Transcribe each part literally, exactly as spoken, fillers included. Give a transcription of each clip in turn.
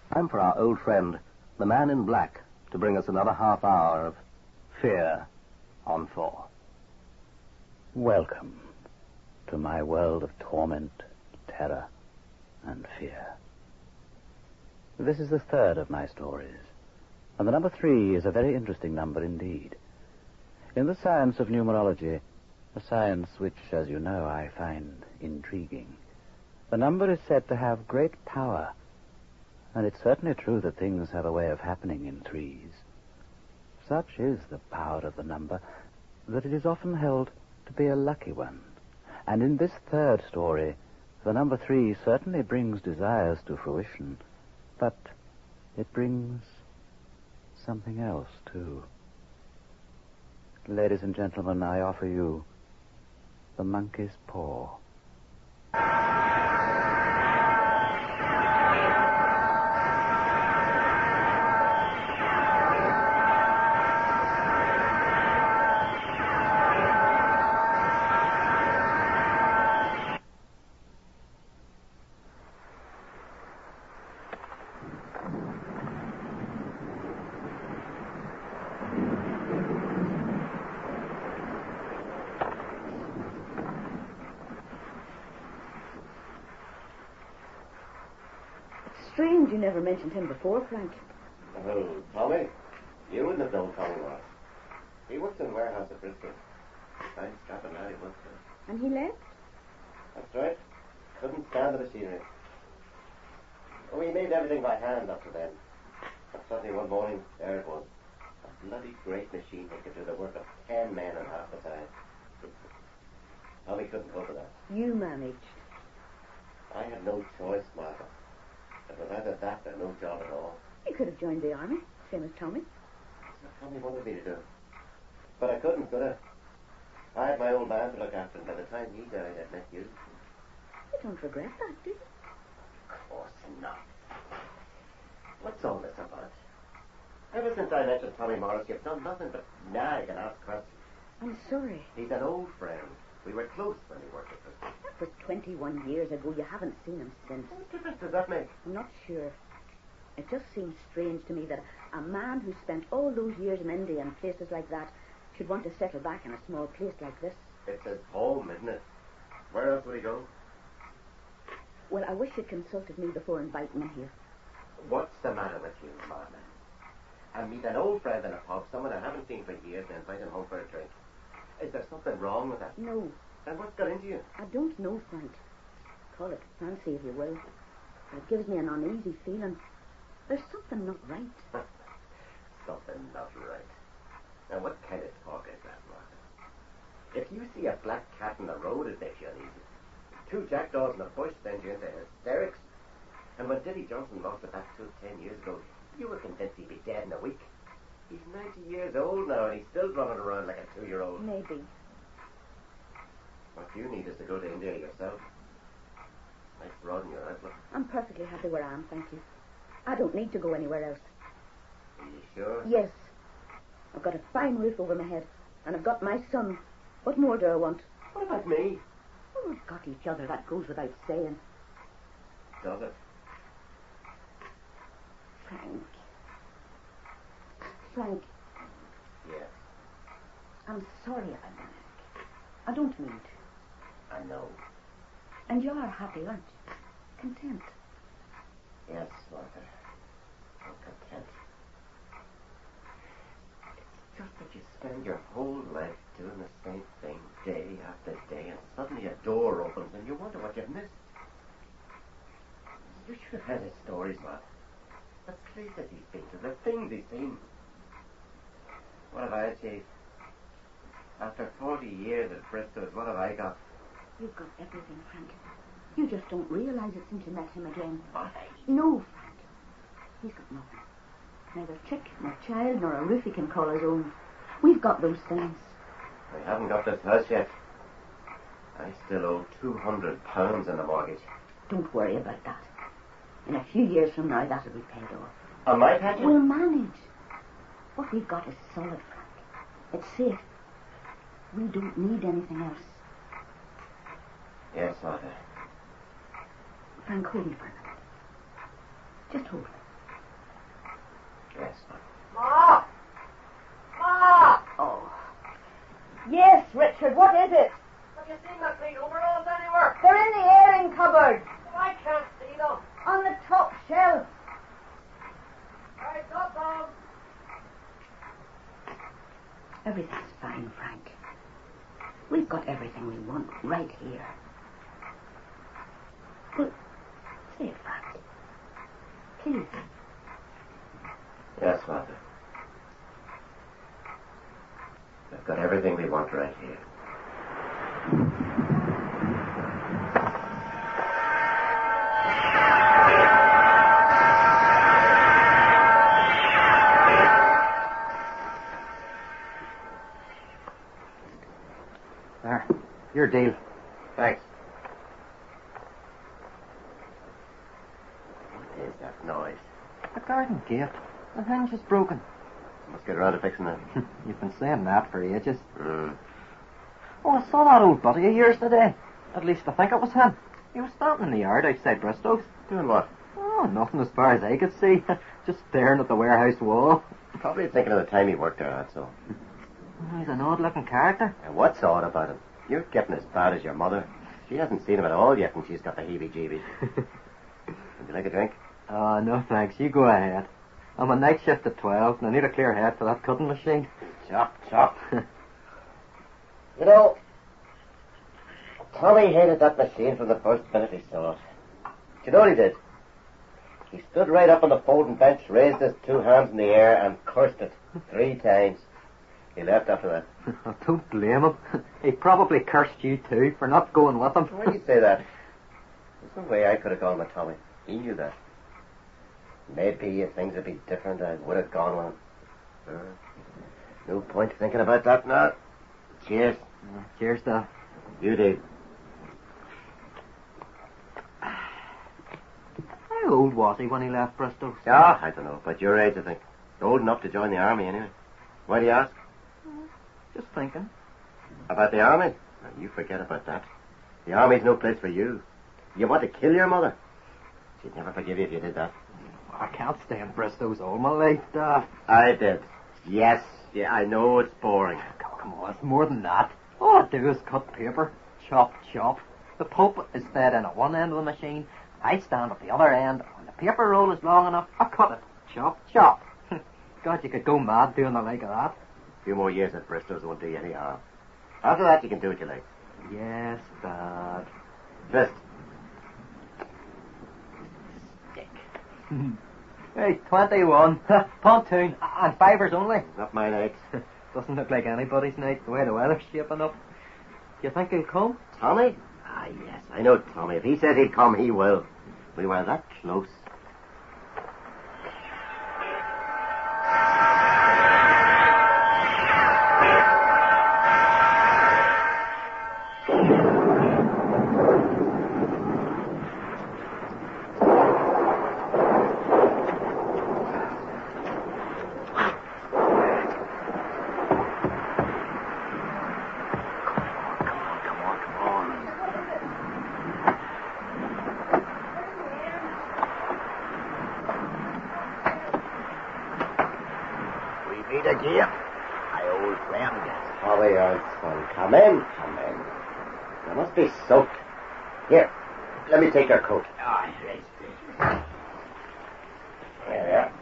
Time for our old friend, the Man in Black, to bring us another half hour of Fear on Four. Welcome to my world of torment, terror, and fear. This is the third of my stories, and the number three is a very interesting number indeed. In the science of numerology, a science which, as you know, I find intriguing, the number is said to have great power, and it's certainly true that things have a way of happening in threes. Such is the power of the number that it is often held to be a lucky one. And in this third story, the number three certainly brings desires to fruition, but it brings something else, too. Ladies and gentlemen, I offer you the Monkey's Paw. Strange you never mentioned him before, Frank. Oh, Tommy? You wouldn't have known Tommy Morris. He works in a warehouse at Bristol. Fine strapping lad he was. And he left? That's right. Couldn't stand the machinery. Oh, he made everything by hand up to then. But suddenly one morning, there it was. A bloody great machine that could do the work of ten men in half the time. Tommy couldn't cope with that. You managed. I had no choice, Martha. It was either that or no job at all. You could have joined the army, same as Tommy. That's what Tommy wanted me to do. But I couldn't, could I? I had my old man to look after, and by the time he died, I'd met you. You don't regret that, do you? Of course not. What's all this about? Ever since I mentioned Tommy Morris, you've done nothing but nag and ask questions. I'm sorry. He's an old friend. We were close when he worked with us. That was twenty-one years ago. You haven't seen him since. What difference does that make? I'm not sure. It just seems strange to me that a man who spent all those years in India and places like that should want to settle back in a small place like this. It's his home, isn't it? Where else would he go? Well, I wish you'd consulted me before inviting him here. What's the matter with you, Martha? I meet an old friend in a pub, someone I haven't seen for years, and invite him home for a drink. Is there something wrong with that? No. And what's got into you? I don't know, Frank. Call it fancy if you will. But it gives me an uneasy feeling. There's something not right. Something not right. Now, what kind of talk is that, Martha? If you see a black cat in the road, it makes you uneasy. Two jackdaws in the bush send you into hysterics. And when Dilly Johnson lost a back tooth ten years ago, you were convinced he'd be dead in a week. He's ninety years old now, and he's still running around like a two-year-old. Maybe. What you need is to go to India yourself. Might broaden your outlook. I'm perfectly happy where I am, thank you. I don't need to go anywhere else. Are you sure? Yes. I've got a fine roof over my head, and I've got my son. What more do I want? What about me? Oh, we've got each other, that goes without saying. Does it? Frank. Frank. Yes. I'm sorry about that. I don't mean to. I know. And you are happy, aren't you? Content. Yes, Martha. I'm content. It's just that you spend your whole life doing the same thing day after day, and suddenly a door opens and you wonder what you've missed. You should have heard his stories, Martha. The places he's been to, the things he's seen. What have I achieved? After forty years at Bristol, what have I got? You've got everything, Frank. You just don't realize it since you met him again. What? No, Frank. He's got nothing. Neither chick, nor child, nor a roof he can call his own. We've got those things. We haven't got this house yet. I still owe two hundred pounds in the mortgage. Don't worry about that. In a few years from now, that'll be paid off. On my pension? We'll manage. What we've got is solid, Frank. It's safe. We don't need anything else. Yes, Martha. Frank, hold me for a minute. Just hold me. Richard. What is it? Have you seen my clean overalls anywhere? They're in the airing cupboard. I can't see them. On the top shelf. I got them. Everything's fine, Frank. We've got everything we want right here. Well, say it, Frank. Please. Yes, Martha. We've got everything we want right here. There. Your deal. Thanks. What is that noise? The garden gate. The hinge is broken. Let's get around to fixing that. You've been saying that for ages. Mm. Oh, I saw that old buddy of yours today. At least I think it was him. He was standing in the yard outside Bristow's. Doing what? Oh, nothing as far as I could see. Just staring at the warehouse wall. Probably thinking of the time he worked there, that's all. Oh, he's an odd-looking character. And what's odd about him? You're getting as bad as your mother. She hasn't seen him at all yet, and she's got the heebie-jeebies. Would you like a drink? Oh, no thanks. You go ahead. I'm on night shift at twelve, and I need a clear head for that cutting machine. Chop, chop. You know, Tommy hated that machine from the first minute he saw it. Do you know what he did? He stood right up on the folding bench, raised his two hands in the air, and cursed it three times. He left after that. I don't blame him. He probably cursed you too for not going with him. Why do you say that? There's no way I could have gone with Tommy. He knew that. Maybe if things would be different, I would have gone with him. Uh, no point thinking about that now. Cheers. Uh, cheers, Dad. You do. How old was he when he left Bristol? Ah, I don't know. But your age, I think. Old enough to join the army, anyway. Why do you ask? Just thinking. About the army? Well, you forget about that. The army's no place for you. You want to kill your mother. She'd never forgive you if you did that. I can't stay in Bristow's all my life, Dad. I did. Yes. Yeah, I know it's boring. Come, come on, it's more than that. All I do is cut paper. Chop, chop. The pulp is fed in at one end of the machine. I stand at the other end. When the paper roll is long enough, I cut it. Chop, chop. God, you could go mad doing the like of that. A few more years at Bristol's won't do you any harm. After that, you can do what you like. Yes, Dad. Fist. Stick. Hey, twenty-one. Pontoon. And fivers only. Not my night. Doesn't look like anybody's night the way the weather's shaping up. Do you think he'll come? Tommy? Ah, yes. I know Tommy. If he says he'd come, he will. We were that close. Again, my old friend. Tommy, old son, come in, come in. You must be soaked. Here, let me take your coat. Ah, yes, yes. There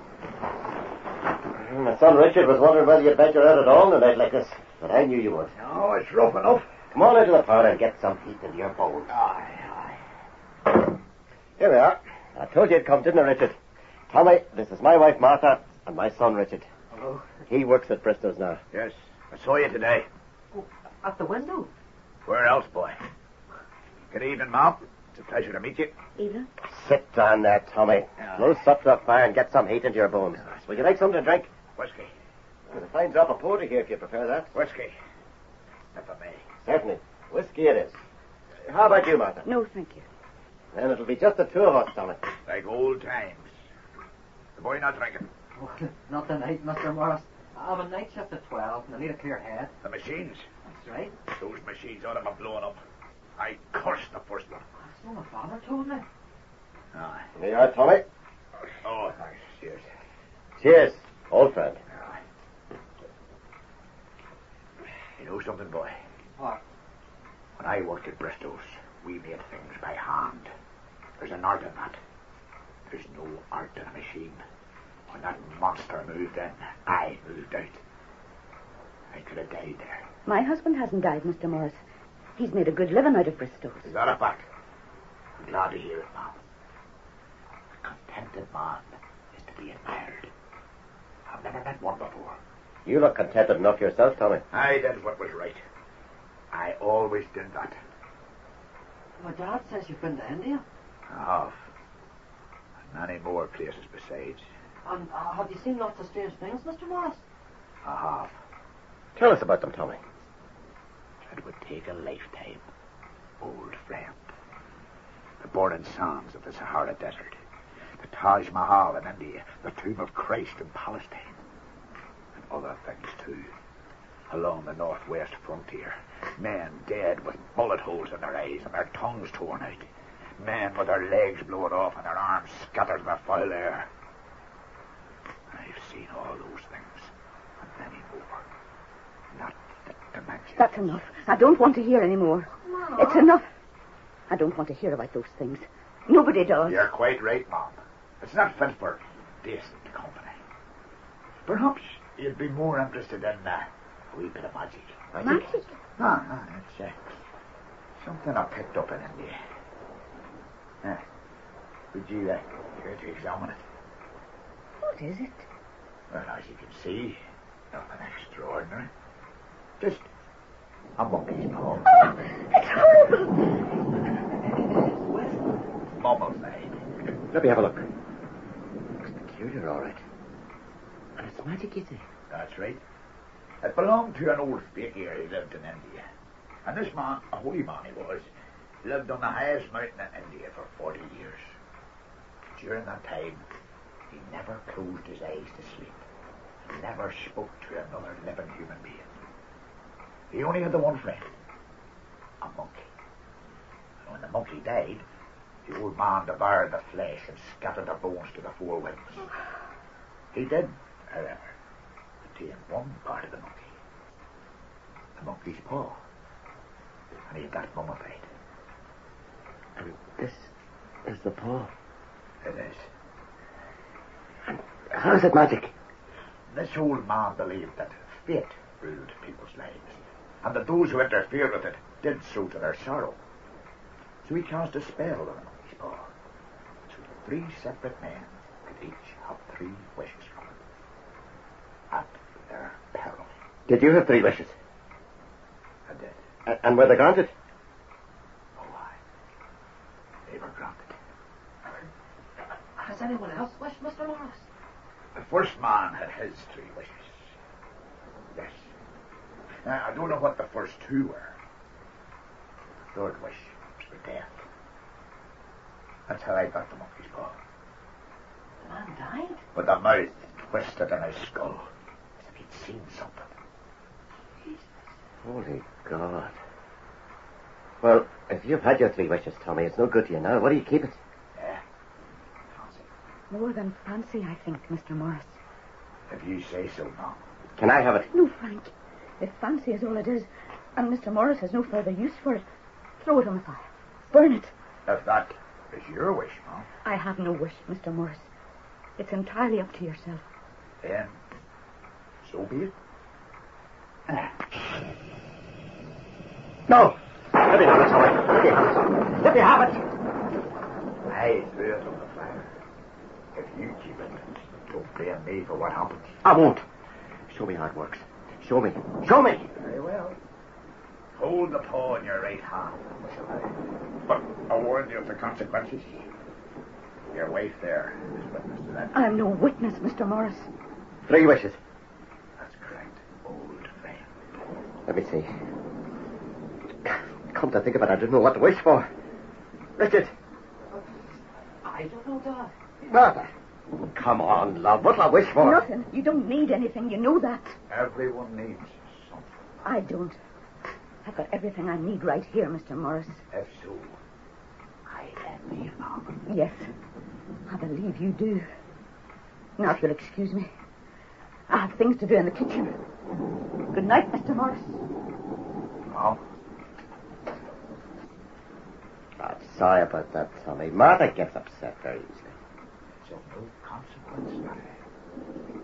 you are. My son Richard was wondering whether you'd venture out at all in a night like this, but I knew you would. Oh, it's rough enough. Come on into the parlour and get some heat into your bones. Aye, aye. Here we are. I told you you'd come, didn't I, Richard? Tommy, this is my wife Martha and my son Richard. Hello. He works at Bristow's now. Yes, I saw you today. Oh, at the window? Where else, boy? Good evening, Mom. It's a pleasure to meet you. Evening. Sit down there, Tommy. Yeah. Blow up to the fire and get some heat into your bones. Would you like something to drink? Whiskey. There's a fine drop of porter here if you prefer that. Whiskey. If I may. Certainly. Whiskey it is. How about you, Martha? No, thank you. Then it'll be just the two of us, Tommy. Like old times. The boy not drinking. Oh, not tonight, Mister Morris. I'm on night shift at twelve, and I need a clear head. The machines. That's right. Those machines ought to be blowing up. I cursed the first one. That's what my father told me. Aye. There you are, Tommy. Oh, thanks. Cheers. Cheers, old friend. Aye. You know something, boy? What? When I worked at Bristol's, we made things by hand. There's an art in that. There's no art in a machine. When that monster moved in, I moved out. I could have died there. My husband hasn't died, Mister Morris. He's made a good living out of Bristol's. Is that a fact? I'm glad to hear it, Mom. A contented man is to be admired. I've never met one before. You look contented enough yourself, Tommy. I did what was right. I always did that. My dad says you've been to India. I have. And many more places besides. And uh, have you seen lots of strange things, Mister Morris? I have. Tell us about them, Tommy. It would take a lifetime, old friend. The burning sands of the Sahara Desert, the Taj Mahal in India, the Tomb of Christ in Palestine, and other things too. Along the northwest frontier, men dead with bullet holes in their eyes and their tongues torn out. Men with their legs blown off and their arms scattered in the foul air. I've seen all those things, and many more. Not fit to mention. That's enough. I don't want to hear any more. Mom. It's enough. I don't want to hear about those things. Nobody does. You're quite right, Mom. It's not fit for decent company. Perhaps you'd be more interested in uh, a wee bit of magic. Magic? Ah, ah, that's uh, something I picked up in India. Ah, would you uh, care to examine it? What is it? Well, as you can see, nothing extraordinary. Just a monkey's paw. Oh, it's horrible. Mummified. Let me have a look. Looks peculiar, all right. And it's magic, you say? That's right. It belonged to an old fakir who lived in India. And this man, a holy man he was, lived on the highest mountain in India for forty years. During that time, he never closed his eyes to sleep. He never spoke to another living human being. He only had the one friend, a monkey. And when the monkey died, the old man devoured the flesh and scattered the bones to the four winds. He did, however, retain one part of the monkey. The monkey's paw. And he had that mummified. And this is the paw. It is. And how is it magic? This old man believed that fate ruled people's lives, and that those who interfered with it did so to their sorrow. So he cast a spell on the monkey's paw. So three separate men could each have three wishes from it. At their peril. Did you have three wishes? I did. A- and were they granted? Oh, aye. They were granted. Has anyone else wished, Mister Morris? The first man had his three wishes. Yes. Now, I don't know what the first two were. The third wish was for death. That's how I got the monkey's paw. The man died? With the mouth twisted in his skull, as if he'd seen something. Holy God. Well, if you've had your three wishes, Tommy, it's no good to you now. What do you keep it? Yeah. Fancy. More than fancy, I think, Mister Morris. If you say so, Mom. Can I have it? No, Frank. If fancy is all it is, and Mister Morris has no further use for it, throw it on the fire. Burn it. If that is your wish, Mom, I have no wish, Mister Morris. It's entirely up to yourself. then so be it. No! Let me have it, Tommy. Let me have it. Let me have it! I threw it on the fire. If you keep it, don't blame me for what happened. I won't. Show me how it works. Show me. Show me! Very well. Hold the paw in your right hand, shall I? But I warn you of the consequences. Your wife there is witness to that. I'm no witness, Mister Morris. Three wishes. That's correct, old friend. Let me see. Come to think of it, I didn't know what to wish for. Richard. I don't know, Dad. Martha. Come on, love. What'll I wish for? Nothing. You don't need anything. You know that. Everyone needs something. I don't. I've got everything I need right here, Mister Morris. If so, I envy you, Mom. Yes, I believe you do. Now, if you'll excuse me, I have things to do in the kitchen. Good night, Mister Morris. Ma. I'm sorry about that, Tommy. Martha gets upset very easily. It's of no consequence, Daddy.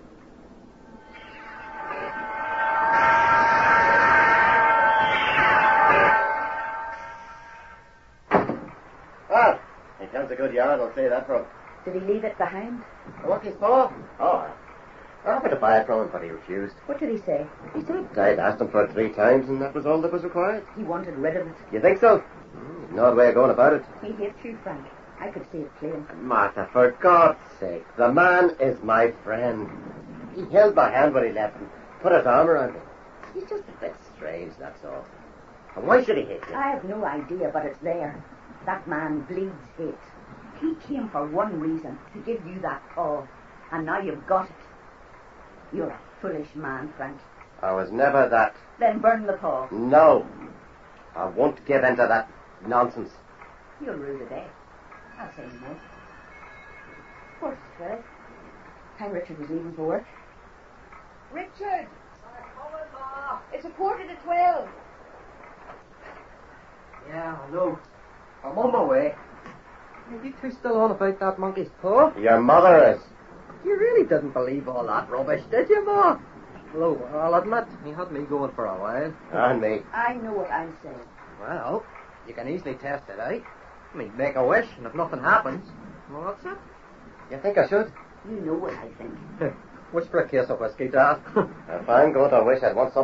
Well, he comes a good yard, I'll say that for him. Did he leave it behind? The monkey's paw? Oh, I offered to buy it from him, but he refused. What did he say? He said I'd asked him for it three times, and that was all that was required. He wanted rid of it. You think so? Mm, no other way of going about it. He hates you, Frank. I could see it plain. Martha, for God's sake, the man is my friend. He held my hand when he left and put his arm around me. He's just a bit strange, that's all. And why should he hate you? I have no idea, but it's there. That man bleeds hate. He came for one reason, to give you that paw. And now you've got it. You're a foolish man, Frank. I was never that. Then burn the paw. No. I won't give in to that nonsense. You'll rue the day. I'll say no more. Quarter to twelve. Time Richard was leaving for work. Richard! It's a quarter to twelve. Yeah, I know. I'm on my way. Are you two still on about that monkey's paw? Your mother is. You really didn't believe all that rubbish, did you, Ma? Well, I'll admit, you had me going for a while. And me. I know what I'm saying. Well, you can easily test it out. I mean, make a wish, and if nothing happens, well, that's it. You think I should? You know what I think. Wish for a case of whiskey, Dad. If I'm going to wish, I'd want something